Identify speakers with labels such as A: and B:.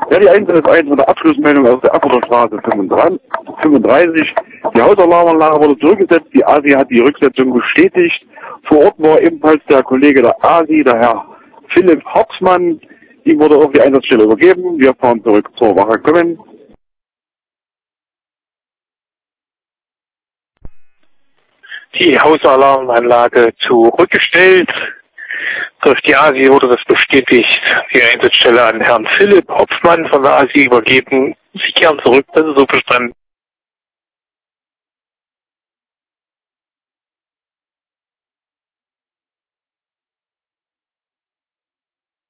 A: Ja, die 111 von der Abschlussmeldung aus der Erfurter Straße 35. Die Hausalarmanlage wurde zurückgesetzt. Die ASI hat die Rücksetzung bestätigt. Vor Ort war ebenfalls der Kollege der ASI, der Herr Philipp Hoxmann. Ihm wurde auf die Einsatzstelle übergeben. Wir fahren zurück zur Wache kommen.
B: Die Hausalarmanlage zurückgestellt. Durch die ASI wurde das bestätigt. Die Einsatzstelle an Herrn Philipp Hopfmann von der ASI übergeben. Sie kehren zurück, das ist so verstanden.